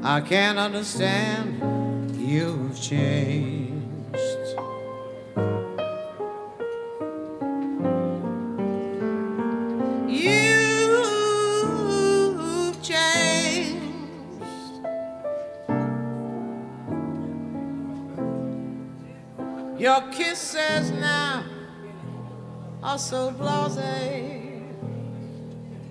I can't understand. You've changed. You've changed. Your kisses now are so blasé.